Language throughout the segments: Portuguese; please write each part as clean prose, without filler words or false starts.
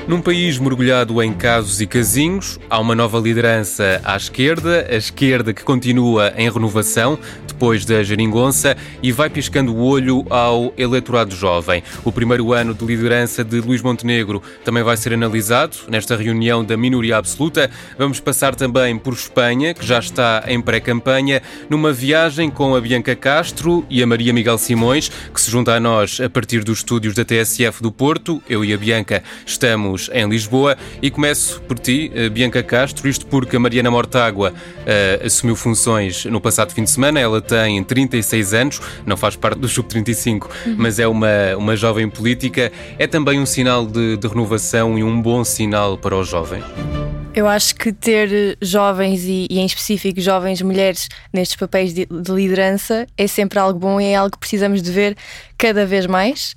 Num país mergulhado em casos e casinhos, há uma nova liderança à esquerda, a esquerda que continua em renovação depois da geringonça e vai piscando o olho ao eleitorado jovem. O primeiro ano de liderança de Luís Montenegro também vai ser analisado nesta reunião da minoria absoluta. Vamos passar também por Espanha, que já está em pré-campanha, numa viagem com a Bianca Castro e a Maria Miguel Simões, que se junta a nós a partir dos estúdios da TSF do Porto. Eu e a Bianca estamos em Lisboa e começo por ti, Bianca Castro, isto porque a Mariana Mortágua assumiu funções no passado fim de semana. Ela tem 36 anos, não faz parte do Sub-35, mas é uma jovem política. É também um sinal de renovação e um bom sinal para os jovens? Eu acho que ter jovens e em específico jovens mulheres nestes papéis de liderança é sempre algo bom e é algo que precisamos de ver cada vez mais.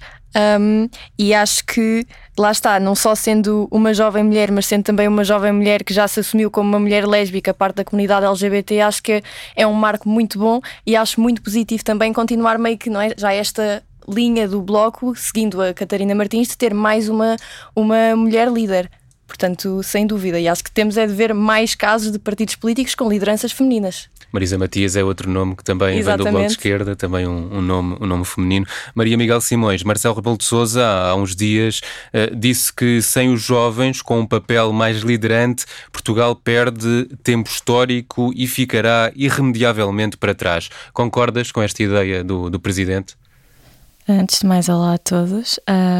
E acho que, lá está, não só sendo uma jovem mulher, mas sendo também uma jovem mulher que já se assumiu como uma mulher lésbica, parte da comunidade LGBT, acho que é um marco muito bom e acho muito positivo também continuar meio que, não é, já esta linha do Bloco, seguindo a Catarina Martins, de ter mais uma mulher líder. Portanto, sem dúvida, e acho que temos é de ver mais casos de partidos políticos com lideranças femininas. Marisa Matias é outro nome que também vem do Bloco de Esquerda, também um nome feminino. Maria Miguel Simões, Marcelo Rebelo de Sousa há uns dias disse que sem os jovens, com um papel mais liderante, Portugal perde tempo histórico e ficará irremediavelmente para trás. Concordas com esta ideia do Presidente? Antes de mais, olá a todos.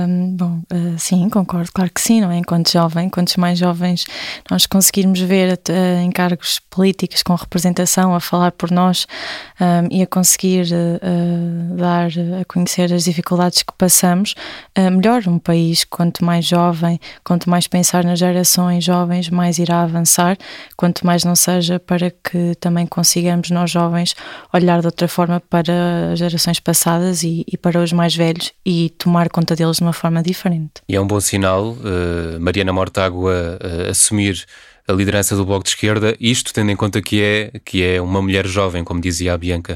Sim, concordo, claro que sim, não é? Enquanto quantos mais jovens nós conseguirmos ver em cargos políticos com representação a falar por nós e a conseguir dar a conhecer as dificuldades que passamos, melhor um país. Quanto mais jovem, quanto mais pensar nas gerações jovens, mais irá avançar, quanto mais não seja para que também consigamos nós jovens olhar de outra forma para as gerações passadas e para os mais velhos e tomar conta deles de uma forma diferente. E é um bom sinal Mariana Mortágua assumir a liderança do Bloco de Esquerda, isto tendo em conta que é uma mulher jovem, como dizia a Bianca.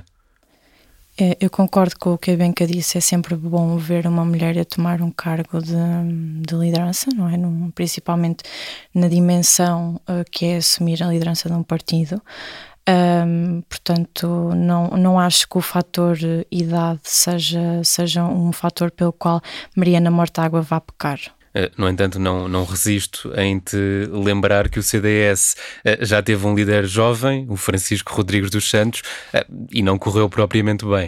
Eu concordo com o que a Bianca disse, é sempre bom ver uma mulher a tomar um cargo de liderança, não é? Principalmente na dimensão que é assumir a liderança de um partido. Portanto, não acho que o fator idade seja um fator pelo qual Mariana Mortágua vá pecar. No entanto, não resisto em te lembrar que o CDS já teve um líder jovem, o Francisco Rodrigues dos Santos, e não correu propriamente bem.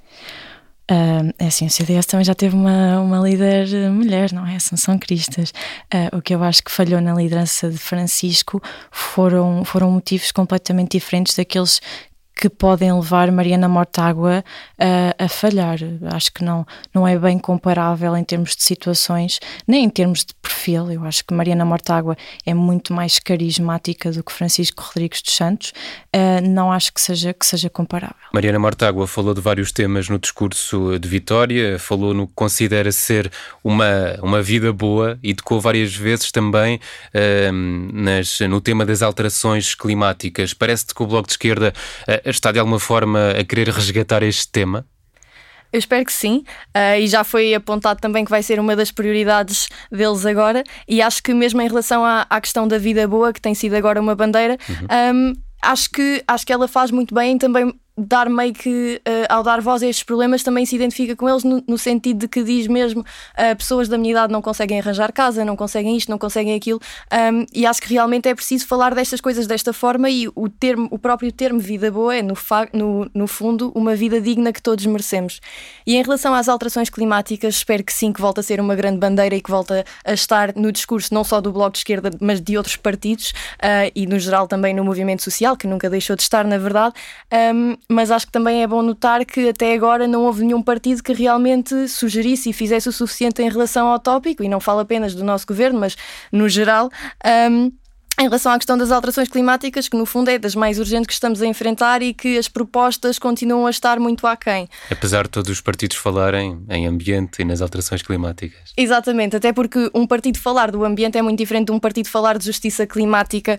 É assim, o CDS também já teve uma líder mulher, não é? Assunção Cristas. O que eu acho que falhou na liderança de Francisco foram motivos completamente diferentes daqueles que podem levar Mariana Mortágua a falhar. Acho que não é bem comparável em termos de situações, nem em termos de perfil. Eu acho que Mariana Mortágua é muito mais carismática do que Francisco Rodrigues dos Santos. Não acho que seja comparável. Mariana Mortágua falou de vários temas no discurso de Vitória, falou no que considera ser uma vida boa e tocou várias vezes também no tema das alterações climáticas. Parece-te que o Bloco de Esquerda está de alguma forma a querer resgatar este tema? Eu espero que sim, e já foi apontado também que vai ser uma das prioridades deles agora, e acho que mesmo em relação à questão da vida boa, que tem sido agora uma bandeira, acho que ela faz muito bem em também dar meio que, ao dar voz a estes problemas, também se identifica com eles no sentido de que diz mesmo pessoas da minha idade não conseguem arranjar casa, não conseguem isto, não conseguem aquilo, e acho que realmente é preciso falar destas coisas desta forma, e o próprio termo vida boa é no fundo uma vida digna que todos merecemos. E em relação às alterações climáticas, espero que sim, que volte a ser uma grande bandeira e que volte a estar no discurso não só do Bloco de Esquerda, mas de outros partidos, e no geral também no movimento social, que nunca deixou de estar, na verdade. Mas acho que também é bom notar que até agora não houve nenhum partido que realmente sugerisse e fizesse o suficiente em relação ao tópico, e não falo apenas do nosso governo, mas no geral, em relação à questão das alterações climáticas, que no fundo é das mais urgentes que estamos a enfrentar e que as propostas continuam a estar muito aquém. Apesar de todos os partidos falarem em ambiente e nas alterações climáticas. Exatamente, até porque um partido falar do ambiente é muito diferente de um partido falar de justiça climática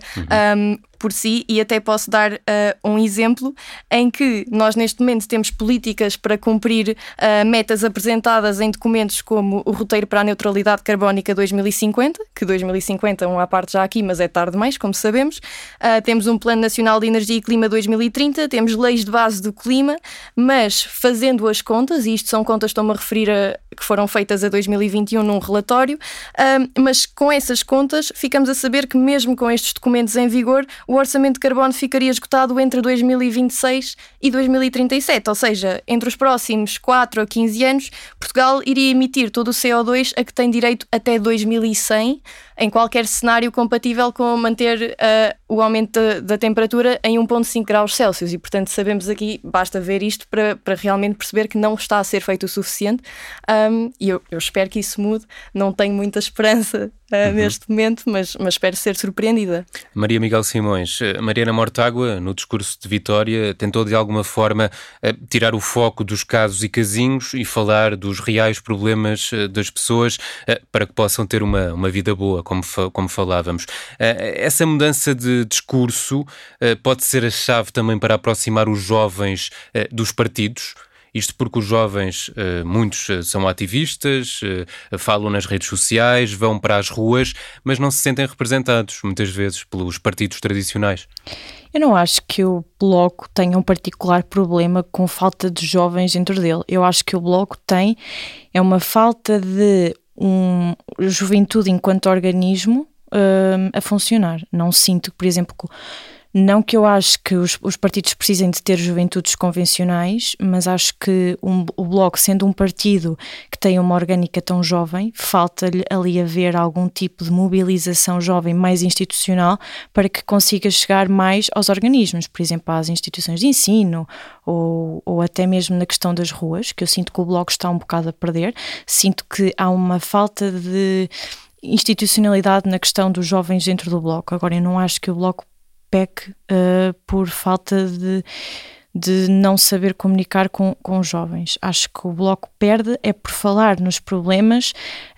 por si, e até posso dar um exemplo em que nós neste momento temos políticas para cumprir metas apresentadas em documentos como o Roteiro para a Neutralidade Carbónica 2050, que 2050 é uma parte já aqui, mas é tarde demais, como sabemos. Temos um Plano Nacional de Energia e Clima 2030, temos leis de base do clima, mas fazendo as contas, e isto são contas, estou-me a referir a que foram feitas a 2021 num relatório, mas com essas contas ficamos a saber que mesmo com estes documentos em vigor, o orçamento de carbono ficaria esgotado entre 2026 e 2037, ou seja, entre os próximos 4 a 15 anos, Portugal iria emitir todo o CO2 a que tem direito até 2100, em qualquer cenário compatível com manter o aumento da temperatura em 1,5 graus Celsius. E, portanto, sabemos aqui, basta ver isto para realmente perceber que não está a ser feito o suficiente. E eu espero que isso mude. Não tenho muita esperança neste momento, mas espero ser surpreendida. Maria Miguel Simões, Mariana Mortágua, no discurso de Vitória, tentou de alguma forma tirar o foco dos casos e casinhos e falar dos reais problemas das pessoas para que possam ter uma vida boa, como falávamos. Essa mudança de discurso pode ser a chave também para aproximar os jovens dos partidos? Isto porque os jovens, muitos são ativistas, falam nas redes sociais, vão para as ruas, mas não se sentem representados, muitas vezes, pelos partidos tradicionais. Eu não acho que o Bloco tenha um particular problema com falta de jovens dentro dele. Eu acho que o Bloco tem uma falta de juventude enquanto organismo a funcionar. Não sinto, por exemplo, não que eu acho que os partidos precisem de ter juventudes convencionais, mas acho que o Bloco, sendo um partido que tem uma orgânica tão jovem, falta-lhe ali haver algum tipo de mobilização jovem mais institucional para que consiga chegar mais aos organismos, por exemplo, às instituições de ensino ou até mesmo na questão das ruas, que eu sinto que o Bloco está um bocado a perder. Sinto que há uma falta de institucionalidade na questão dos jovens dentro do Bloco. Agora, eu não acho que o Bloco peque por falta de não saber comunicar com os jovens. Acho que o Bloco perde por falar nos problemas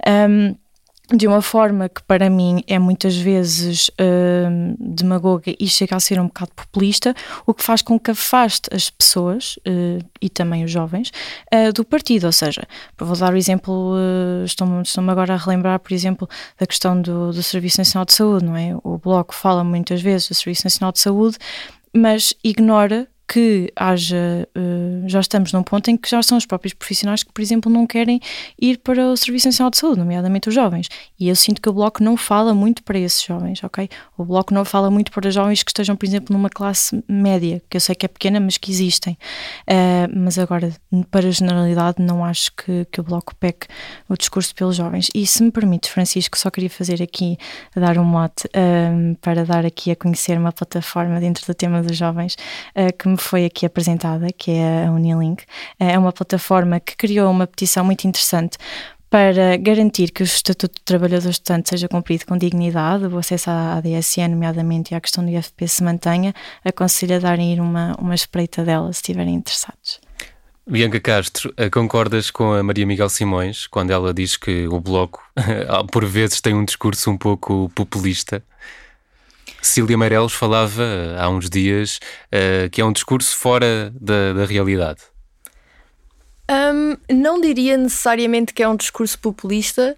de uma forma que para mim é muitas vezes demagoga e chega a ser um bocado populista, o que faz com que afaste as pessoas e também os jovens do partido. Ou seja, vou dar o exemplo, estou-me agora a relembrar, por exemplo, da questão do Serviço Nacional de Saúde, não é? O Bloco fala muitas vezes do Serviço Nacional de Saúde, mas ignora que já estamos num ponto em que já são os próprios profissionais que, por exemplo, não querem ir para o Serviço Nacional de Saúde, nomeadamente os jovens. E eu sinto que o Bloco não fala muito para esses jovens, ok? O Bloco não fala muito para jovens que estejam, por exemplo, numa classe média, que eu sei que é pequena, mas que existem. Mas agora, para a generalidade, não acho que o Bloco peque o discurso pelos jovens. E se me permite, Francisco, só queria fazer aqui, dar um mote para dar aqui a conhecer uma plataforma dentro do tema dos jovens que me foi aqui apresentada, que é a Unilink. É uma plataforma que criou uma petição muito interessante para garantir que o Estatuto de Trabalhador Estudante seja cumprido com dignidade, o acesso à ADSN, nomeadamente, e à questão do IFP se mantenha. Aconselho a darem uma espreita dela, se estiverem interessados. Bianca Castro, concordas com a Maria Miguel Simões quando ela diz que o Bloco, por vezes, tem um discurso um pouco populista? Cília Meireles falava há uns dias que é um discurso fora da realidade. Não diria necessariamente que é um discurso populista,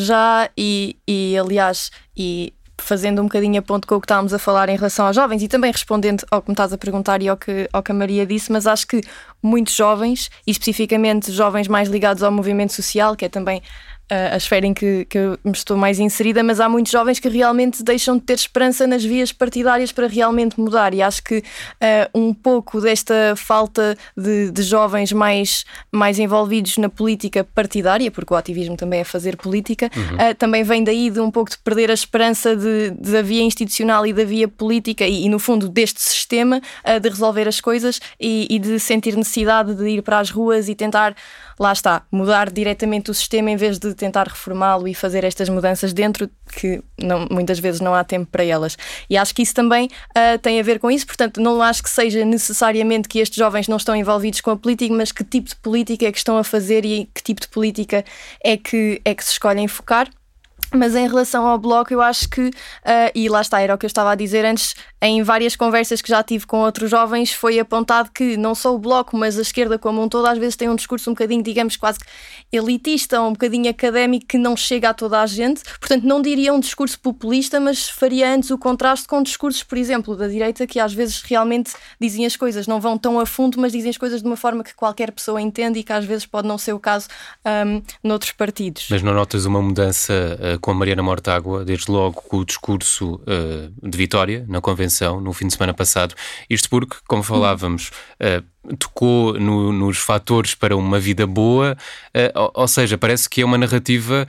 aliás, fazendo um bocadinho a ponto com o que estávamos a falar em relação aos jovens e também respondendo ao que me estás a perguntar e ao que a Maria disse, mas acho que muitos jovens, e especificamente jovens mais ligados ao movimento social, que é também a esfera em que eu me estou mais inserida, mas há muitos jovens que realmente deixam de ter esperança nas vias partidárias para realmente mudar, e acho que um pouco desta falta de jovens mais envolvidos na política partidária, porque o ativismo também é fazer política, também vem daí de um pouco de perder a esperança da via institucional e da via política e no fundo deste sistema de resolver as coisas e de sentir necessidade de ir para as ruas e tentar lá está, mudar diretamente o sistema em vez de tentar reformá-lo e fazer estas mudanças dentro, que muitas vezes não há tempo para elas. E acho que isso também tem a ver com isso, portanto não acho que seja necessariamente que estes jovens não estão envolvidos com a política, mas que tipo de política é que estão a fazer e que tipo de política é que se escolhem focar. Mas em relação ao Bloco, eu acho que, e lá está, era o que eu estava a dizer antes, em várias conversas que já tive com outros jovens, foi apontado que não só o Bloco, mas a esquerda como um todo, às vezes tem um discurso um bocadinho, digamos, quase elitista, um bocadinho académico, que não chega a toda a gente. Portanto, não diria um discurso populista, mas faria antes o contraste com discursos, por exemplo, da direita, que às vezes realmente dizem as coisas, não vão tão a fundo, mas dizem as coisas de uma forma que qualquer pessoa entende e que às vezes pode não ser o caso noutros partidos. Mas não notas uma mudança com a Mariana Mortágua, desde logo com o discurso de vitória na convenção, no fim de semana passado? Isto porque, como falávamos, tocou nos fatores para uma vida boa, ou seja, parece que é uma narrativa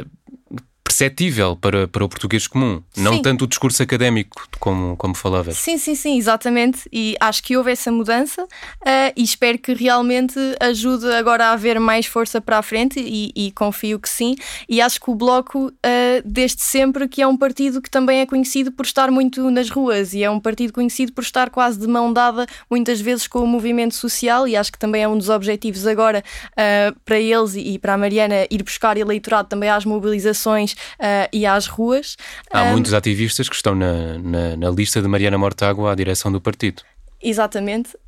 perceptível para o português comum, não Sim. tanto o discurso académico como falava. Sim, exatamente, e acho que houve essa mudança e espero que realmente ajude agora a haver mais força para a frente e confio que sim, e acho que o Bloco desde sempre que é um partido que também é conhecido por estar muito nas ruas e é um partido conhecido por estar quase de mão dada muitas vezes com o movimento social, e acho que também é um dos objetivos agora para eles e para a Mariana ir buscar eleitorado também às mobilizações e às ruas. Há muitos ativistas que estão na lista de Mariana Mortágua à direção do partido. Exatamente,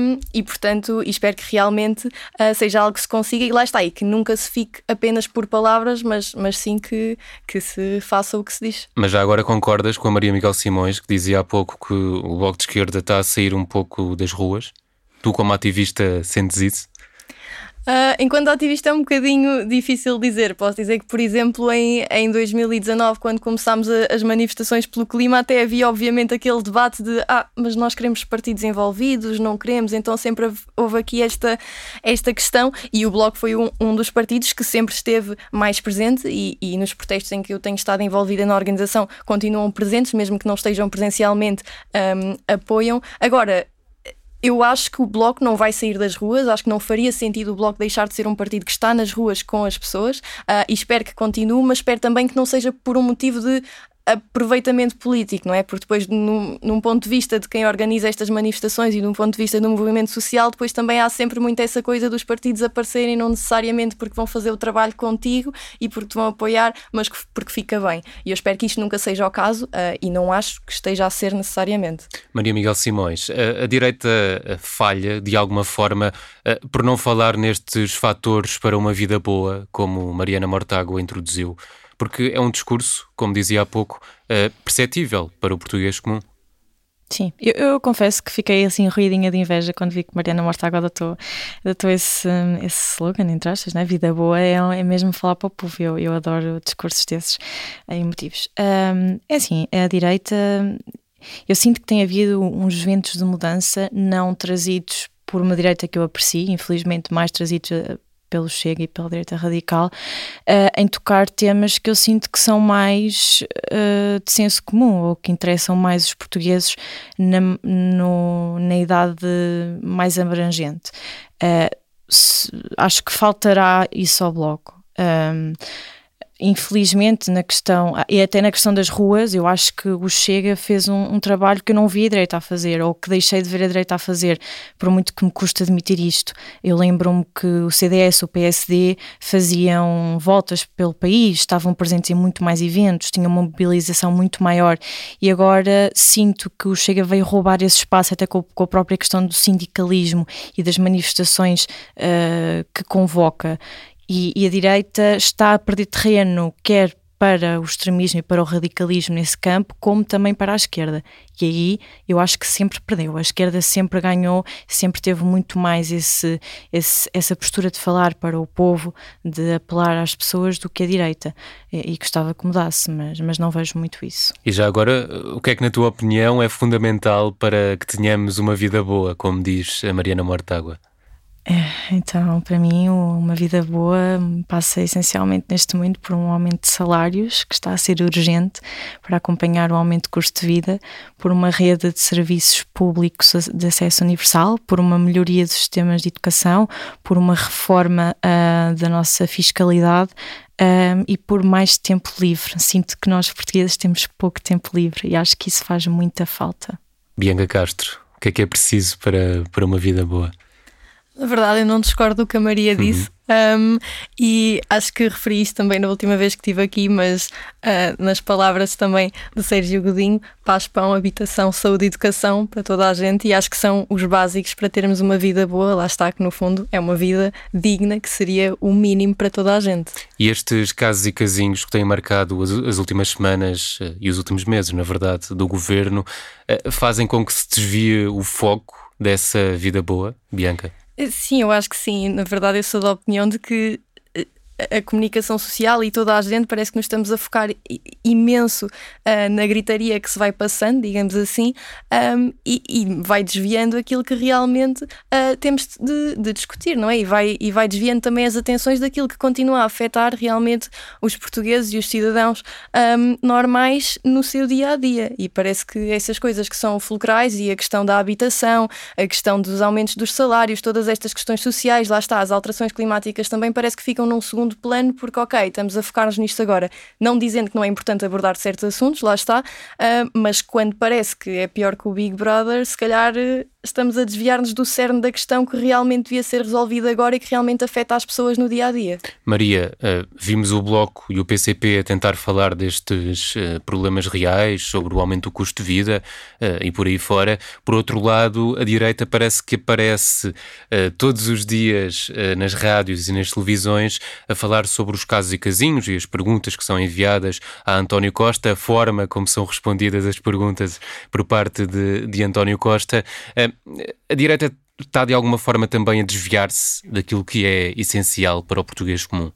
e portanto espero que realmente seja algo que se consiga, e lá está, e que nunca se fique apenas por palavras, mas sim que se faça o que se diz. Mas já agora concordas com a Maria Miguel Simões, que dizia há pouco que o Bloco de Esquerda está a sair um pouco das ruas? Tu, como ativista, sentes isso? Enquanto ativista é um bocadinho difícil dizer. Posso dizer que, por exemplo, em 2019, quando começámos as manifestações pelo clima, até havia obviamente aquele debate de mas nós queremos partidos envolvidos, não queremos, então sempre houve aqui esta questão, e o Bloco foi um dos partidos que sempre esteve mais presente e nos protestos em que eu tenho estado envolvida na organização continuam presentes, mesmo que não estejam presencialmente, apoiam. Agora, eu acho que o Bloco não vai sair das ruas, acho que não faria sentido o Bloco deixar de ser um partido que está nas ruas com as pessoas, e espero que continue, mas espero também que não seja por um motivo de aproveitamento político, não é? Porque depois, num ponto de vista de quem organiza estas manifestações e num ponto de vista do movimento social, depois também há sempre muito essa coisa dos partidos aparecerem, não necessariamente porque vão fazer o trabalho contigo e porque te vão apoiar, mas porque fica bem. E eu espero que isto nunca seja o caso, e não acho que esteja a ser necessariamente. Maria Miguel Simões, a direita falha de alguma forma por não falar nestes fatores para uma vida boa, como Mariana Mortágua introduziu? Porque é um discurso, como dizia há pouco, perceptível para o português comum. Sim, eu confesso que fiquei assim ruidinha de inveja quando vi que Mariana Mortágua adotou esse slogan, entre aspas, né? Vida boa é mesmo falar para o povo. Eu adoro discursos desses emotivos. É assim, a direita, eu sinto que tem havido uns ventos de mudança não trazidos por uma direita que eu aprecio, infelizmente mais trazidos pelo Chega e pela direita radical, em tocar temas que eu sinto que são mais de senso comum, ou que interessam mais os portugueses na idade mais abrangente. Acho que faltará isso ao Bloco. Infelizmente, na questão, e até na questão das ruas, eu acho que o Chega fez um trabalho que eu não vi a direita a fazer, ou que deixei de ver a direita a fazer, por muito que me custa admitir isto. Eu lembro-me que o CDS, o PSD, faziam voltas pelo país, estavam presentes em muito mais eventos, tinham uma mobilização muito maior, e agora sinto que o Chega veio roubar esse espaço, até com a própria questão do sindicalismo e das manifestações que convoca. E a direita está a perder terreno, quer para o extremismo e para o radicalismo nesse campo, como também para a esquerda. E aí eu acho que sempre perdeu. A esquerda sempre ganhou, sempre teve muito mais essa postura de falar para o povo, de apelar às pessoas, do que a direita. E gostava que mudasse, mas não vejo muito isso. E já agora, o que é que na tua opinião é fundamental para que tenhamos uma vida boa, como diz a Mariana Mortágua? Então, para mim, uma vida boa passa essencialmente neste momento por um aumento de salários, que está a ser urgente para acompanhar o aumento de custo de vida, por uma rede de serviços públicos de acesso universal, por uma melhoria dos sistemas de educação, por uma reforma da nossa fiscalidade, e por mais tempo livre. Sinto que nós portugueses temos pouco tempo livre e acho que isso faz muita falta. Bianca Castro, o que é preciso para uma vida boa? Na verdade, eu não discordo do que a Maria disse, e acho que referi isto também na última vez que estive aqui, mas nas palavras também de Sérgio Godinho: paz, pão, habitação, saúde e educação para toda a gente, e acho que são os básicos para termos uma vida boa. Lá está, que no fundo é uma vida digna, que seria o mínimo para toda a gente. E estes casos e casinhos que têm marcado as últimas semanas e os últimos meses, na verdade, do governo, fazem com que se desvie o foco dessa vida boa, Bianca? Sim, eu acho que sim. Na verdade, eu sou da opinião de que a comunicação social e toda a gente parece que nos estamos a focar imenso na gritaria que se vai passando, digamos assim, e vai desviando aquilo que realmente temos de discutir, não é? E vai desviando também as atenções daquilo que continua a afetar realmente os portugueses e os cidadãos normais no seu dia-a-dia. E parece que essas coisas que são fulcrais, e a questão da habitação, a questão dos aumentos dos salários, todas estas questões sociais, lá está, as alterações climáticas também parece que ficam num segundo plano, porque estamos a focar-nos nisto agora, não dizendo que não é importante abordar certos assuntos, lá está, mas quando parece que é pior que o Big Brother, se calhar estamos a desviar-nos do cerne da questão que realmente devia ser resolvida agora e que realmente afeta as pessoas no dia-a-dia. Maria, vimos o Bloco e o PCP a tentar falar destes problemas reais, sobre o aumento do custo de vida e por aí fora. Por outro lado, a direita parece que aparece todos os dias nas rádios e nas televisões a falar sobre os casos e casinhos e as perguntas que são enviadas a António Costa, a forma como são respondidas as perguntas por parte de António Costa. A direita está de alguma forma também a desviar-se daquilo que é essencial para o português comum?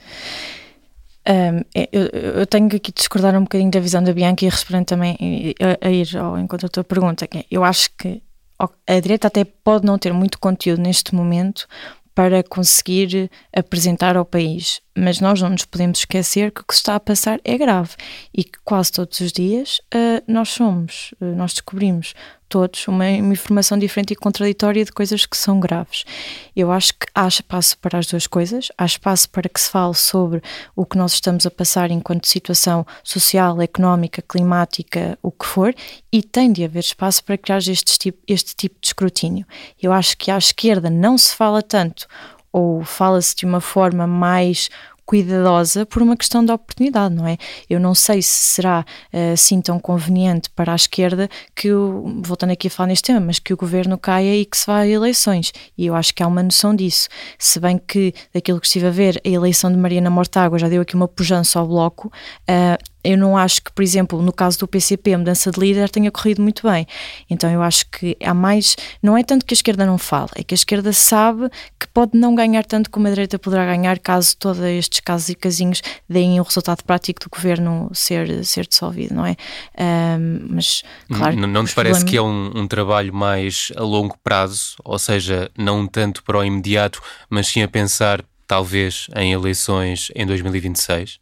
Eu tenho que aqui discordar um bocadinho da visão da Bianca e respondendo também a ir ao encontro da tua pergunta. Eu acho que a direita até pode não ter muito conteúdo neste momento para conseguir apresentar ao país, mas nós não nos podemos esquecer que o que se está a passar é grave e que quase todos os dias nós descobrimos todos uma informação diferente e contraditória de coisas que são graves. Eu acho que há espaço para as duas coisas, há espaço para que se fale sobre o que nós estamos a passar enquanto situação social, económica, climática, o que for, e tem de haver espaço para que haja este tipo de escrutínio. Eu acho que à esquerda não se fala tanto, ou fala-se de uma forma mais cuidadosa por uma questão de oportunidade, não é? Eu não sei se será assim tão conveniente para a esquerda que, voltando aqui a falar neste tema, mas que o governo caia e que se vá a eleições. E eu acho que há uma noção disso. Se bem que, daquilo que estive a ver, a eleição de Mariana Mortágua já deu aqui uma pujança ao Bloco, eu não acho que, por exemplo, no caso do PCP, a mudança de líder tenha corrido muito bem. Então eu acho que há mais... Não é tanto que a esquerda não fala, é que a esquerda sabe que pode não ganhar tanto como a direita poderá ganhar caso todos estes casos e casinhos deem o resultado prático do governo ser dissolvido, não é? Mas, claro... Não te parece que é um trabalho mais a longo prazo? Ou seja, não tanto para o imediato, mas sim a pensar, talvez, em eleições em 2026?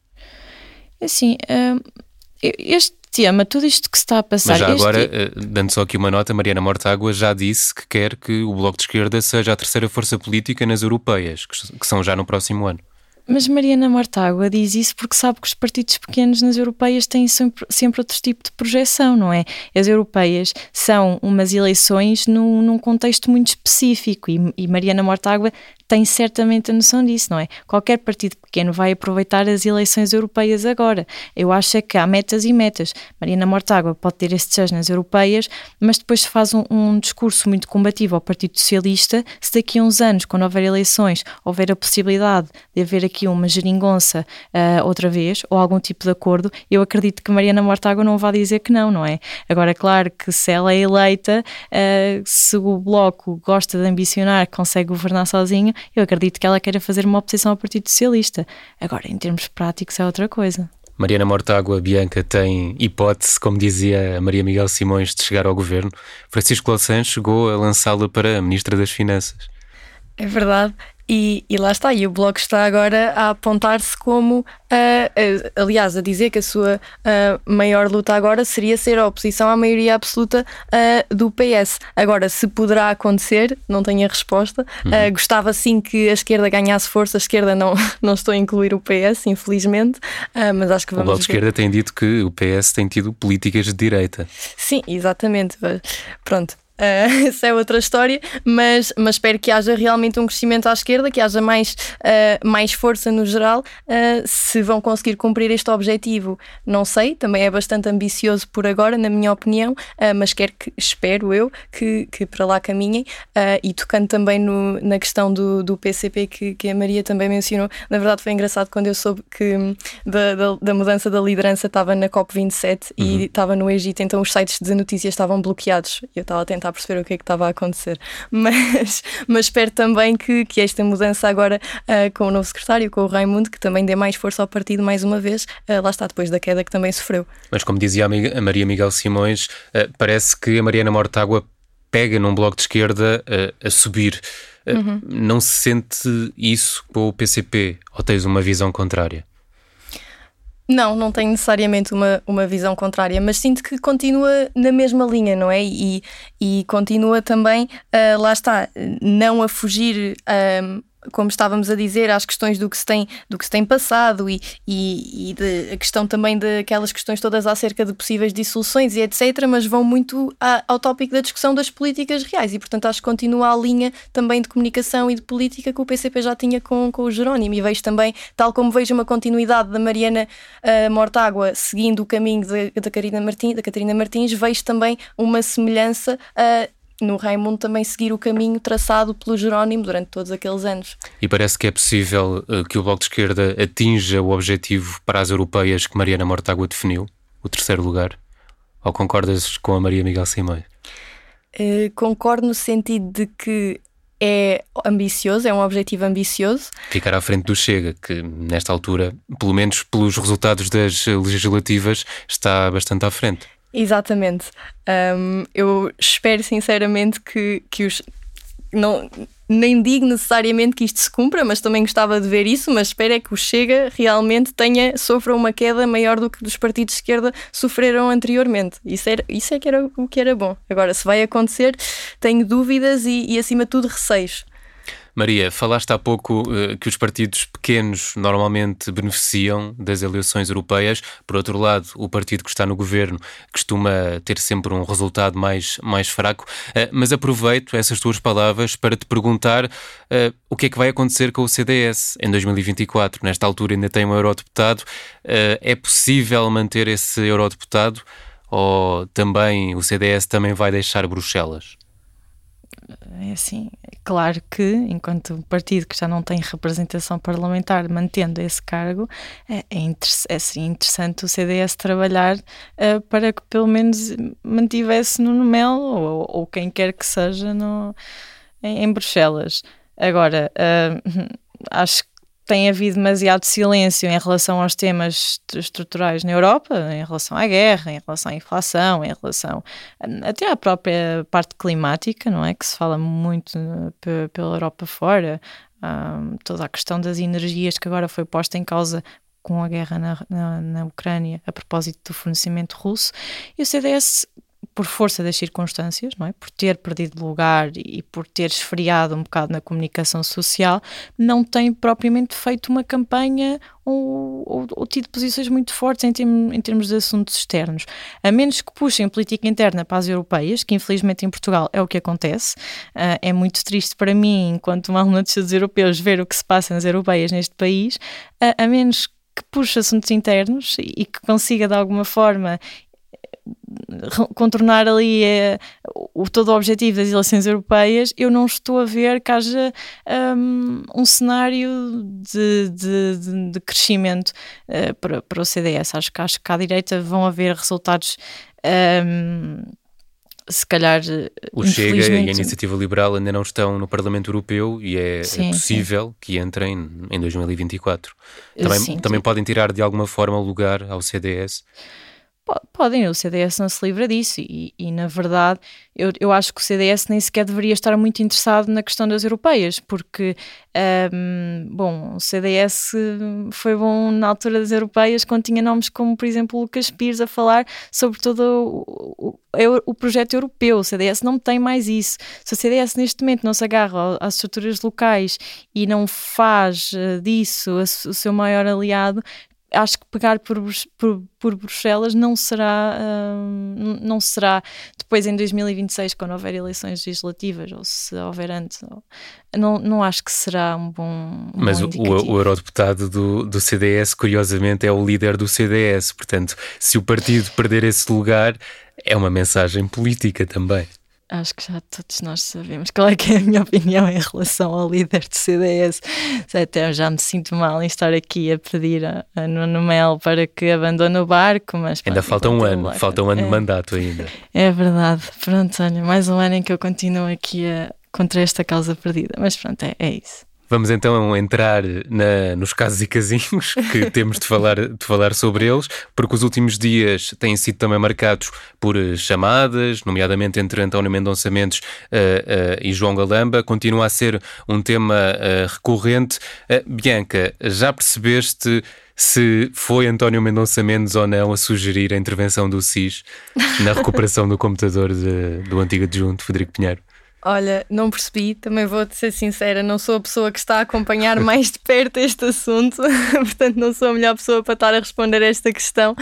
Assim, este tema, tudo isto que se está a passar... Mas já agora, dando só aqui uma nota, Mariana Mortágua já disse que quer que o Bloco de Esquerda seja a terceira força política nas europeias, que são já no próximo ano. Mas Mariana Mortágua diz isso porque sabe que os partidos pequenos nas europeias têm sempre outro tipo de projeção, não é? As europeias são umas eleições num contexto muito específico e Mariana Mortágua tem certamente a noção disso, não é? Qualquer partido pequeno vai aproveitar as eleições europeias agora. Eu acho é que há metas e metas. Mariana Mortágua pode ter esse desejo nas europeias, mas depois faz um discurso muito combativo ao Partido Socialista. Se daqui a uns anos, quando houver eleições, houver a possibilidade de haver aqui uma geringonça outra vez, ou algum tipo de acordo, eu acredito que Mariana Mortágua não vai dizer que não é? Agora, claro que se ela é eleita, se o Bloco gosta de ambicionar, consegue governar sozinho, eu acredito que ela queira fazer uma oposição ao Partido Socialista. Agora, em termos práticos, é outra coisa. Mariana Mortágua, Bianca, tem hipótese, como dizia a Maria Miguel Simões, de chegar ao governo. Francisco Louçã chegou a lançá-la para Ministra das Finanças. É verdade. E lá está, e o Bloco está agora a apontar-se como, aliás, a dizer que a sua maior luta agora seria ser a oposição à maioria absoluta do PS. Agora, se poderá acontecer, não tenho a resposta. Gostava sim que a esquerda ganhasse força. A esquerda não estou a incluir o PS, infelizmente, mas acho que vamos ver. O Bloco de Esquerda tem dito que o PS tem tido políticas de direita. Sim, exatamente. Pronto. Essa é outra história, mas espero que haja realmente um crescimento à esquerda, que haja mais força no geral. Se vão conseguir cumprir este objetivo, não sei, também é bastante ambicioso por agora, na minha opinião, mas espero eu que para lá caminhem. E tocando também na questão do PCP que a Maria também mencionou, na verdade foi engraçado quando eu soube que da mudança da liderança estava na COP27 e estava no Egito, então os sites de notícias estavam bloqueados. Eu estava a tentar perceber o que é que estava a acontecer, mas espero também que esta mudança agora com o novo secretário, com o Raimundo, que também dê mais força ao partido mais uma vez, lá está, depois da queda que também sofreu. Mas como dizia a Maria Miguel Simões, parece que a Mariana Mortágua pega num Bloco de Esquerda a subir. Não se sente isso com o PCP, ou tens uma visão contrária? Não tenho necessariamente uma visão contrária, mas sinto que continua na mesma linha, não é? E continua também, lá está, não a fugir, como estávamos a dizer, às questões do que se tem passado e a questão também daquelas questões todas acerca de possíveis dissoluções e etc., mas vão muito ao tópico da discussão das políticas reais e, portanto, acho que continua a linha também de comunicação e de política que o PCP já tinha com o Jerónimo, e vejo também, tal como vejo uma continuidade da Mariana Mortágua seguindo o caminho da Catarina Martins, vejo também uma semelhança no Raimundo também seguir o caminho traçado pelo Jerónimo durante todos aqueles anos. E parece que é possível que o Bloco de Esquerda atinja o objetivo para as europeias que Mariana Mortágua definiu, o 3º lugar? Ou concordas com a Maria Miguel Simões? Concordo no sentido de que é ambicioso, é um objetivo ambicioso. Ficar à frente do Chega, que nesta altura, pelo menos pelos resultados das legislativas, está bastante à frente. Exatamente. Eu espero sinceramente que nem digo necessariamente que isto se cumpra, mas também gostava de ver isso, mas espero é que o Chega realmente sofra uma queda maior do que dos partidos de esquerda sofreram anteriormente. Isso é que era o que era bom. Agora, se vai acontecer, tenho dúvidas e acima de tudo, receios. Maria, falaste há pouco que os partidos pequenos normalmente beneficiam das eleições europeias. Por outro lado, o partido que está no governo costuma ter sempre um resultado mais fraco. Mas aproveito essas tuas palavras para te perguntar o que é que vai acontecer com o CDS em 2024. Nesta altura ainda tem um eurodeputado. É possível manter esse eurodeputado ou também o CDS também vai deixar Bruxelas? É assim, claro que enquanto partido que já não tem representação parlamentar mantendo esse cargo, seria interessante o CDS trabalhar para que pelo menos mantivesse Nuno Melo ou quem quer que seja em Bruxelas. Agora, acho que tem havido demasiado silêncio em relação aos temas estruturais na Europa, em relação à guerra, em relação à inflação, em relação até à própria parte climática, não é? Que se fala muito pela Europa fora, toda a questão das energias que agora foi posta em causa com a guerra na Ucrânia a propósito do fornecimento russo, e o CDS, por força das circunstâncias, não é? Por ter perdido lugar e por ter esfriado um bocado na comunicação social, não tem propriamente feito uma campanha ou tido posições muito fortes em termos de assuntos externos. A menos que puxem política interna para as europeias, que infelizmente em Portugal é o que acontece. É muito triste para mim, enquanto uma aluna de estudos europeus, ver o que se passa nas europeias neste país. A menos que puxe assuntos internos e que consiga de alguma forma contornar ali todo o objetivo das eleições europeias, eu não estou a ver que haja um cenário de crescimento para o CDS. Acho que à direita vão haver resultados se calhar o Chega e a Iniciativa Liberal ainda não estão no Parlamento Europeu e é possível que entrem em 2024. Também podem tirar de alguma forma lugar ao CDS. Podem, o CDS não se livra disso e na verdade eu acho que o CDS nem sequer deveria estar muito interessado na questão das europeias, porque o CDS foi bom na altura das europeias quando tinha nomes como, por exemplo, Lucas Pires a falar sobre todo o projeto europeu. O CDS não tem mais isso. Se o CDS neste momento não se agarra às estruturas locais e não faz disso o seu maior aliado, acho que pegar por Bruxelas não será depois em 2026, quando houver eleições legislativas, ou se houver antes, não acho que será um bom Mas indicativo. o eurodeputado do CDS, curiosamente, é o líder do CDS, portanto, se o partido perder esse lugar, é uma mensagem política também. Acho que já todos nós sabemos qual é que é a minha opinião em relação ao líder do CDS. Até já me sinto mal em estar aqui a pedir a Nuno Melo para que abandone o barco, mas ainda falta um ano, de mandato ainda. É verdade. Pronto, olha, mais um ano em que eu continuo aqui contra esta causa perdida, mas pronto, é isso. Vamos então entrar nos casos e casinhos que temos de falar sobre eles, porque os últimos dias têm sido também marcados por chamadas, nomeadamente entre António Mendonça Mendes e João Galamba. Continua a ser um tema recorrente. Bianca, já percebeste se foi António Mendonça Mendes ou não a sugerir a intervenção do SIS na recuperação do computador do antigo adjunto Frederico Pinheiro? Olha, não percebi, também vou-te ser sincera, não sou a pessoa que está a acompanhar mais de perto este assunto, portanto não sou a melhor pessoa para estar a responder a esta questão,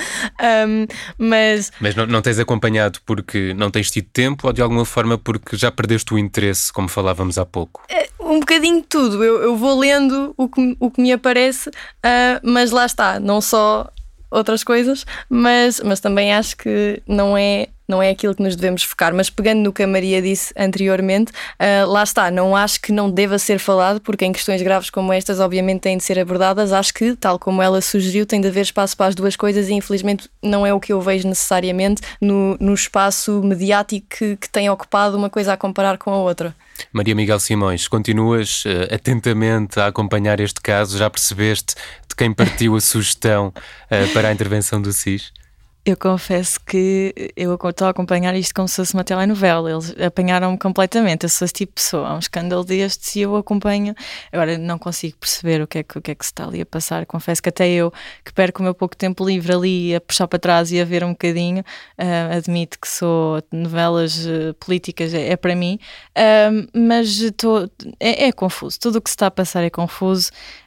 mas não tens acompanhado porque não tens tido tempo ou de alguma forma porque já perdeste o interesse, como falávamos há pouco? Um bocadinho de tudo, eu vou lendo o que me aparece, mas lá está, não só outras coisas, mas também acho que não é aquilo que nos devemos focar. Mas pegando no que a Maria disse anteriormente, lá está, não acho que não deva ser falado, porque em questões graves como estas obviamente têm de ser abordadas. Acho que, tal como ela sugeriu, tem de haver espaço para as duas coisas e infelizmente não é o que eu vejo necessariamente no espaço mediático que tem ocupado uma coisa a comparar com a outra. Maria Miguel Simões, continuas atentamente a acompanhar este caso? Já percebeste de quem partiu a sugestão para a intervenção do SIS? Eu confesso que eu estou a acompanhar isto como se fosse uma telenovela. Eles apanharam-me completamente. Eu sou esse tipo de pessoa. Há um escândalo destes e eu acompanho. Agora não consigo perceber o que é que se está ali a passar. Confesso que até eu, que perco o meu pouco tempo livre ali a puxar para trás e a ver um bocadinho, admito que sou novelas políticas, é para mim, mas é confuso. Tudo o que se está a passar é confuso.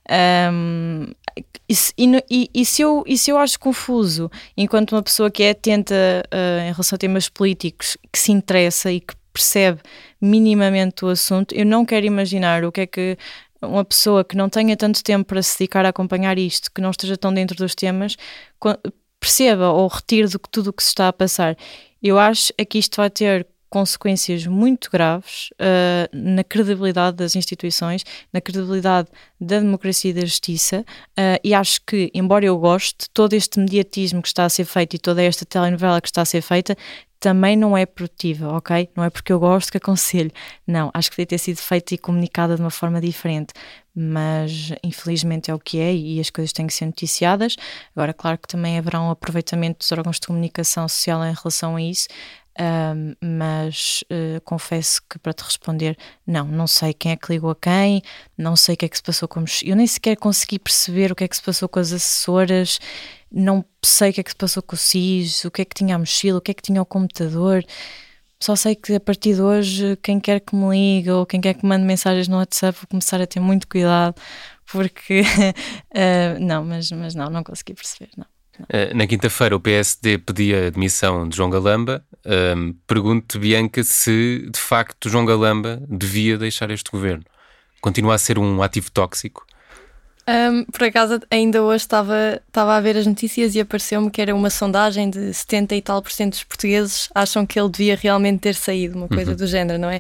E se eu acho confuso, enquanto uma pessoa que é atenta em relação a temas políticos, que se interessa e que percebe minimamente o assunto, eu não quero imaginar o que é que uma pessoa que não tenha tanto tempo para se dedicar a acompanhar isto, que não esteja tão dentro dos temas, perceba ou retire tudo o que se está a passar. Eu acho que isto vai ter consequências muito graves na credibilidade das instituições, na credibilidade da democracia e da justiça, e acho que, embora eu goste, todo este mediatismo que está a ser feito e toda esta telenovela que está a ser feita também não é produtiva, ok? Não é porque eu gosto que aconselho. Não, acho que deve ter sido feita e comunicada de uma forma diferente, mas infelizmente é o que é e as coisas têm que ser noticiadas. Agora, claro que também haverá um aproveitamento dos órgãos de comunicação social em relação a isso, mas confesso que, para te responder, não sei quem é que ligou a quem, não sei o que é que se passou com eu nem sequer consegui perceber o que é que se passou com as assessoras, não sei o que é que se passou com o SIS, o que é que tinha a mochila, o que é que tinha o computador. Só sei que a partir de hoje, quem quer que me ligue ou quem quer que me mande mensagens no WhatsApp, vou começar a ter muito cuidado, porque não consegui perceber, não. Na quinta-feira o PSD pedia a demissão de João Galamba. Pergunto-te, Bianca, se de facto João Galamba devia deixar este governo. Continua a ser um ativo tóxico? Por acaso ainda hoje estava a ver as notícias e apareceu-me que era uma sondagem de 70 e tal % dos portugueses acham que ele devia realmente ter saído, uma coisa do género, não é?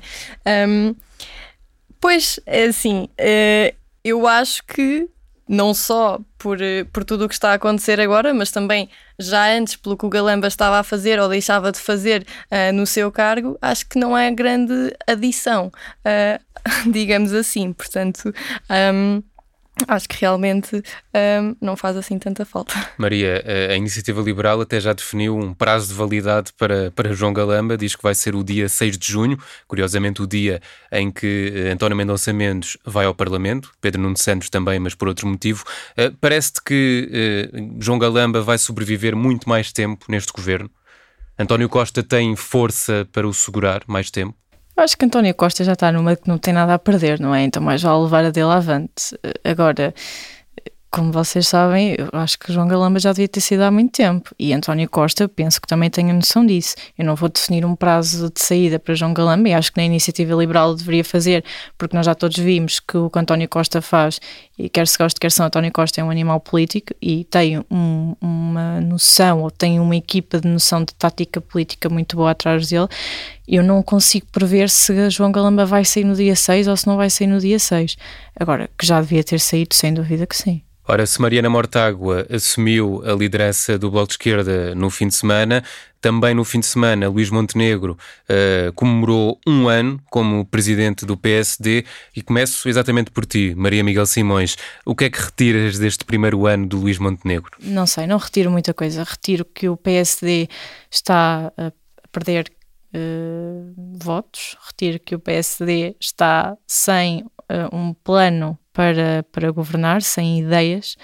Pois, é assim, eu acho que não só por tudo o que está a acontecer agora, mas também já antes pelo que o Galamba estava a fazer ou deixava de fazer no seu cargo, acho que não é grande adição, digamos assim. Portanto, Acho que realmente não faz assim tanta falta. Maria, a Iniciativa Liberal até já definiu um prazo de validade para João Galamba, diz que vai ser o dia 6 de junho, curiosamente o dia em que António Mendonça Mendes vai ao Parlamento, Pedro Nuno Santos também, mas por outro motivo. Parece-te que João Galamba vai sobreviver muito mais tempo neste governo? António Costa tem força para o segurar mais tempo? Eu acho que António Costa já está numa que não tem nada a perder, não é? Então mais vale levar a dele avante. Agora, como vocês sabem, eu acho que João Galamba já devia ter sido há muito tempo e António Costa penso que também tenha noção disso. Eu não vou definir um prazo de saída para João Galamba e acho que na Iniciativa Liberal deveria fazer, porque nós já todos vimos que o que António Costa faz, e quer se goste, quer se não, António Costa é um animal político e tem uma noção, ou tem uma equipa de noção de tática política muito boa atrás dele. Eu não consigo prever se João Galamba vai sair no dia 6 ou se não vai sair no dia 6. Agora, que já devia ter saído, sem dúvida que sim. Ora, se Mariana Mortágua assumiu a liderança do Bloco de Esquerda no fim de semana, também no fim de semana Luís Montenegro comemorou 1 ano como presidente do PSD e começo exatamente por ti, Maria Miguel Simões. O que é que retiras deste primeiro ano do Luís Montenegro? Não sei, não retiro muita coisa. Retiro que o PSD está a perder votos, retiro que o PSD está sem um plano para governar, sem ideias.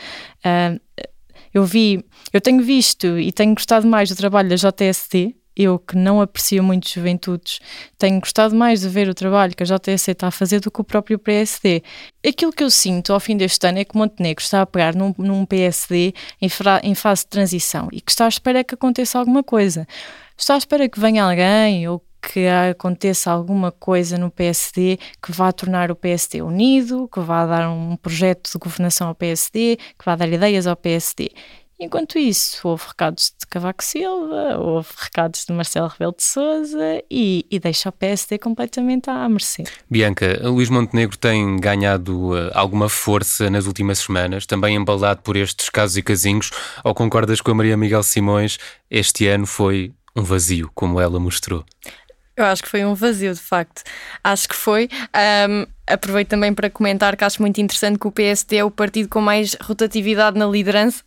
Eu tenho visto e tenho gostado mais do trabalho da JST. Eu, que não aprecio muito juventudes, tenho gostado mais de ver o trabalho que a JST está a fazer do que o próprio PSD. Aquilo que eu sinto ao fim deste ano é que Montenegro está a pegar num PSD em fase de transição e que está à espera que aconteça alguma coisa. Está à espera que venha alguém ou que aconteça alguma coisa no PSD que vá tornar o PSD unido, que vá dar um projeto de governação ao PSD, que vá dar ideias ao PSD. Enquanto isso, houve recados de Cavaco Silva, houve recados de Marcelo Rebelo de Sousa e deixa o PSD completamente à mercê. Bianca, Luís Montenegro tem ganhado alguma força nas últimas semanas, também embalado por estes casos e casinhos, ou concordas com a Maria Miguel Simões? Este ano foi um vazio, como ela mostrou. Eu acho que foi um vazio, de facto. Acho que foi. Aproveito também para comentar que acho muito interessante que o PSD é o partido com mais rotatividade na liderança.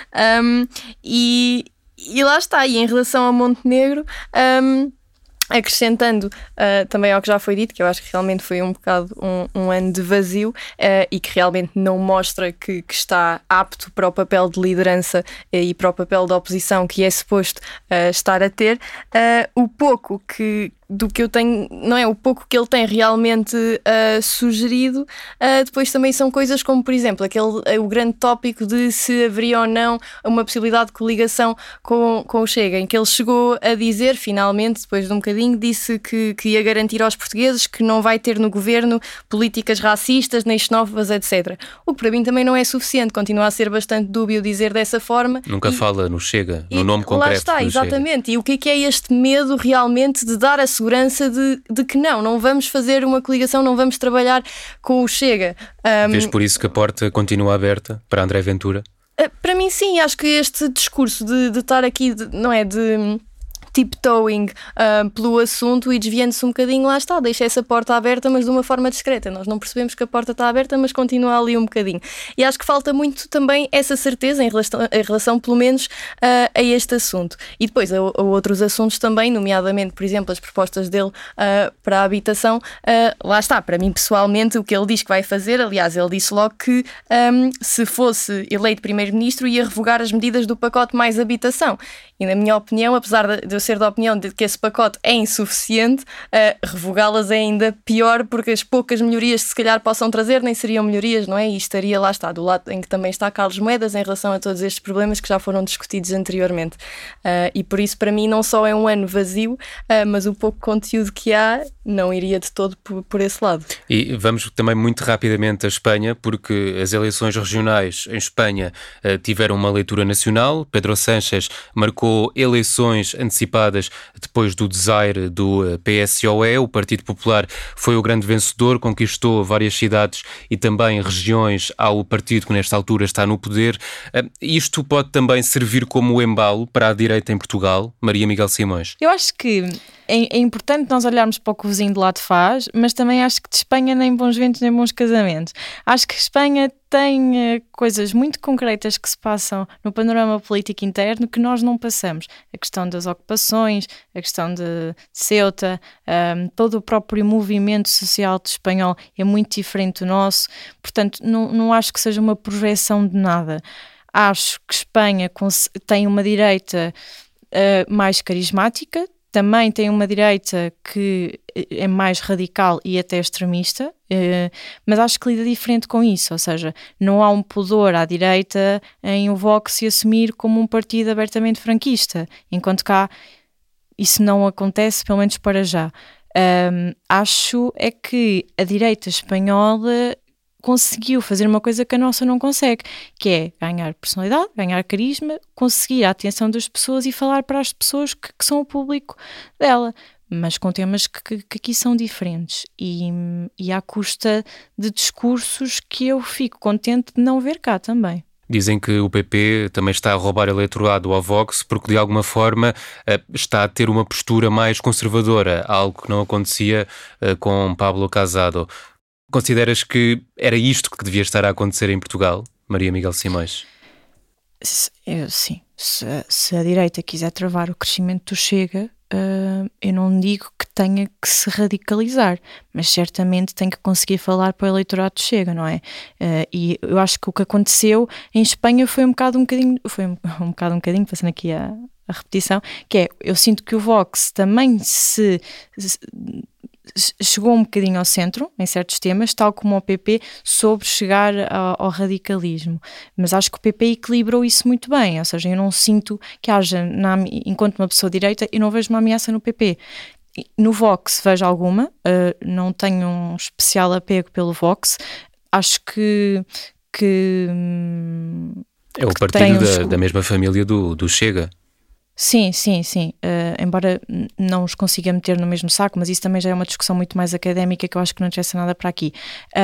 E lá está. E em relação a Montenegro, acrescentando também ao que já foi dito, que eu acho que realmente foi um bocado um ano de vazio e que realmente não mostra que está apto para o papel de liderança e para o papel da oposição que é suposto estar a ter. O pouco do que eu tenho, não é? O pouco que ele tem realmente sugerido, depois também são coisas como, por exemplo, o grande tópico de se haveria ou não uma possibilidade de coligação com o Chega, em que ele chegou a dizer, finalmente, depois de um bocadinho, disse que ia garantir aos portugueses que não vai ter no governo políticas racistas, nem xenófobas, etc. O que para mim também não é suficiente, continua a ser bastante dúbio dizer dessa forma. Nunca fala no Chega, no nome concreto. Lá está, do exatamente. Chega. E o que é este medo realmente de dar a segurança de que não vamos fazer uma coligação, não vamos trabalhar com o Chega. Vês por isso que a porta continua aberta para André Ventura? Para mim sim, acho que este discurso de estar aqui, não é, de tiptoeing pelo assunto e desviando-se um bocadinho, lá está, deixa essa porta aberta, mas de uma forma discreta. Nós não percebemos que a porta está aberta, mas continua ali um bocadinho. E acho que falta muito também essa certeza em relação pelo menos, a este assunto. E depois a outros assuntos também, nomeadamente, por exemplo, as propostas dele para a habitação. Lá está, para mim pessoalmente, o que ele diz que vai fazer, aliás, ele disse logo que se fosse eleito primeiro-ministro ia revogar as medidas do pacote mais habitação. E na minha opinião, apesar de eu ser da opinião de que esse pacote é insuficiente, revogá-las é ainda pior, porque as poucas melhorias que se calhar possam trazer nem seriam melhorias, não é? E estaria, lá está, do lado em que também está Carlos Moedas em relação a todos estes problemas que já foram discutidos anteriormente. E por isso, para mim, não só é um ano vazio, mas o pouco conteúdo que há não iria de todo por esse lado. E vamos também muito rapidamente à Espanha, porque as eleições regionais em Espanha tiveram uma leitura nacional. Pedro Sánchez marcou eleições antecipadas depois do desaire do PSOE. O Partido Popular foi o grande vencedor, conquistou várias cidades e também regiões ao partido que nesta altura está no poder. Isto pode também servir como embalo para a direita em Portugal? Maria Miguel Simões. Eu acho que é importante nós olharmos para o que o vizinho de lado faz, mas também acho que de Espanha nem bons ventos nem bons casamentos. Acho que Espanha tem coisas muito concretas que se passam no panorama político interno que nós não passamos. A questão das ocupações, a questão de Ceuta, todo o próprio movimento social espanhol é muito diferente do nosso. Portanto, não acho que seja uma projeção de nada. Acho que Espanha tem uma direita mais carismática, também tem uma direita que é mais radical e até extremista, mas acho que lida diferente com isso, ou seja, não há um pudor à direita em o Vox se assumir como um partido abertamente franquista, enquanto cá isso não acontece, pelo menos para já. Acho é que a direita espanhola conseguiu fazer uma coisa que a nossa não consegue, que é ganhar personalidade, ganhar carisma, conseguir a atenção das pessoas e falar para as pessoas que são o público dela, mas com temas que aqui são diferentes e à custa de discursos que eu fico contente de não ver cá também. Dizem que o PP também está a roubar eleitorado ao Vox porque de alguma forma está a ter uma postura mais conservadora, algo que não acontecia com Pablo Casado. Consideras que era isto que devia estar a acontecer em Portugal, Maria Miguel Simões? Sim. Se a direita quiser travar o crescimento do Chega, eu não digo que tenha que se radicalizar, mas certamente tem que conseguir falar para o eleitorado do Chega, não é? E eu acho que o que aconteceu em Espanha foi um bocadinho, passando aqui a repetição, que é, eu sinto que o Vox também chegou um bocadinho ao centro em certos temas, tal como o PP soube chegar ao radicalismo, mas acho que o PP equilibrou isso muito bem, ou seja, eu não sinto que haja, enquanto uma pessoa direita, eu não vejo uma ameaça no PP. No Vox vejo alguma, não tenho um especial apego pelo Vox, acho que é o partido da mesma família do Chega. Sim. Embora não os consiga meter no mesmo saco, mas isso também já é uma discussão muito mais académica que eu acho que não interessa nada para aqui.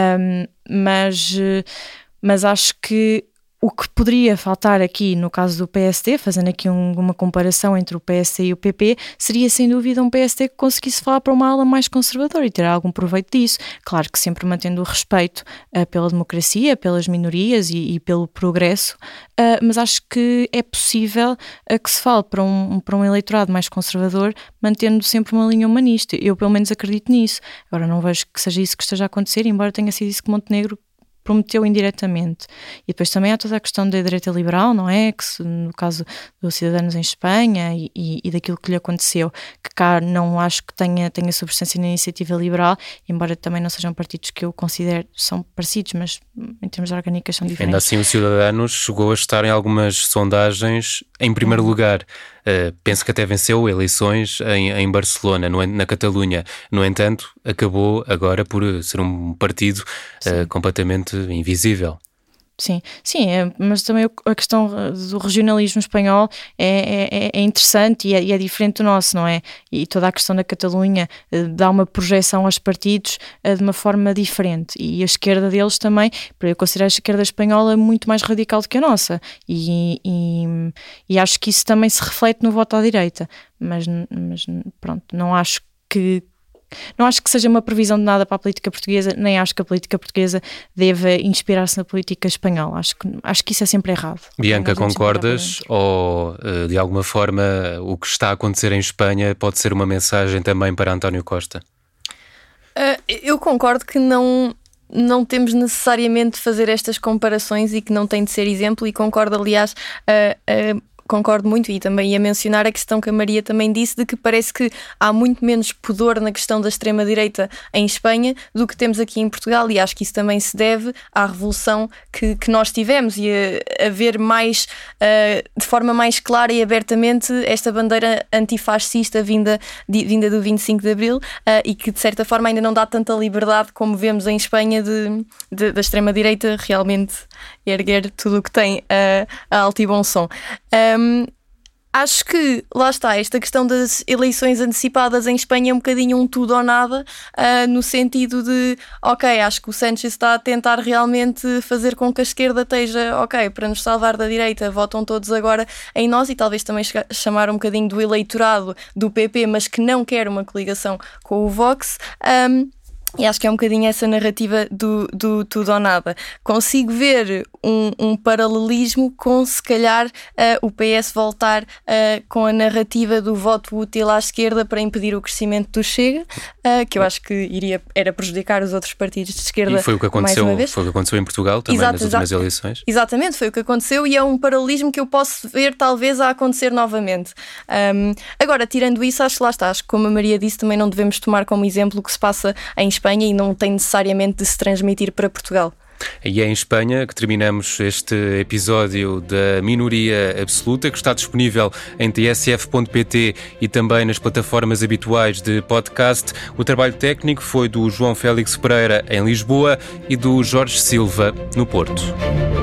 Mas acho que o que poderia faltar aqui no caso do PSD, fazendo aqui uma comparação entre o PSD e o PP, seria sem dúvida um PSD que conseguisse falar para uma ala mais conservadora e ter algum proveito disso. Claro que sempre mantendo o respeito pela democracia, pelas minorias e pelo progresso, mas acho que é possível que se fale para um eleitorado mais conservador, mantendo sempre uma linha humanista. Eu pelo menos acredito nisso. Agora não vejo que seja isso que esteja a acontecer, embora tenha sido isso que Montenegro prometeu indiretamente. E depois também há toda a questão da direita liberal, não é? Que no caso dos Cidadanos em Espanha e daquilo que lhe aconteceu, que cá não acho que tenha substância na iniciativa liberal, embora também não sejam partidos que eu considero são parecidos, mas em termos orgânicos são diferentes. Ainda assim o Ciudadanos chegou a estar em algumas sondagens em primeiro lugar. Penso que até venceu eleições em Barcelona, na Catalunha. No entanto, acabou agora por ser um partido completamente invisível. Sim, mas também a questão do regionalismo espanhol é interessante e é diferente do nosso, não é? E toda a questão da Catalunha dá uma projeção aos partidos de uma forma diferente. E a esquerda deles também, eu considero a esquerda espanhola muito mais radical do que a nossa. E acho que isso também se reflete no voto à direita. Mas pronto, não acho que seja uma previsão de nada para a política portuguesa, nem acho que a política portuguesa deva inspirar-se na política espanhola. Acho que isso é sempre errado. Bianca, concordas? Ou, de alguma forma, o que está a acontecer em Espanha pode ser uma mensagem também para António Costa? Eu concordo que não temos necessariamente de fazer estas comparações e que não tem de ser exemplo, e concordo, aliás, concordo muito, e também ia mencionar a questão que a Maria também disse, de que parece que há muito menos pudor na questão da extrema-direita em Espanha do que temos aqui em Portugal, e acho que isso também se deve à revolução que nós tivemos e a ver mais, de forma mais clara e abertamente, esta bandeira antifascista vinda do 25 de Abril, e que de certa forma ainda não dá tanta liberdade como vemos em Espanha da extrema-direita realmente erguer tudo o que tem a alto e bom som. Acho que, lá está, esta questão das eleições antecipadas em Espanha é um bocadinho um tudo ou nada, no sentido de, acho que o Sánchez está a tentar realmente fazer com que a esquerda esteja, para nos salvar da direita, votam todos agora em nós, e talvez também chamar um bocadinho do eleitorado do PP, mas que não quer uma coligação com o Vox. E acho que é um bocadinho essa narrativa do tudo ou nada. Consigo ver um paralelismo com, se calhar, o PS voltar com a narrativa do voto útil à esquerda para impedir o crescimento do Chega, que eu acho que era prejudicar os outros partidos de esquerda. E foi o que aconteceu, mais uma vez. foi o que aconteceu em Portugal também, nas últimas eleições. Exatamente, foi o que aconteceu e é um paralelismo que eu posso ver talvez a acontecer novamente. Agora, tirando isso, acho que lá está. Acho que, como a Maria disse, também não devemos tomar como exemplo o que se passa em Espanha e não tem necessariamente de se transmitir para Portugal. E é em Espanha que terminamos este episódio da Minoria Absoluta, que está disponível em tsf.pt e também nas plataformas habituais de podcast. O trabalho técnico foi do João Félix Pereira, em Lisboa, e do Jorge Silva, no Porto.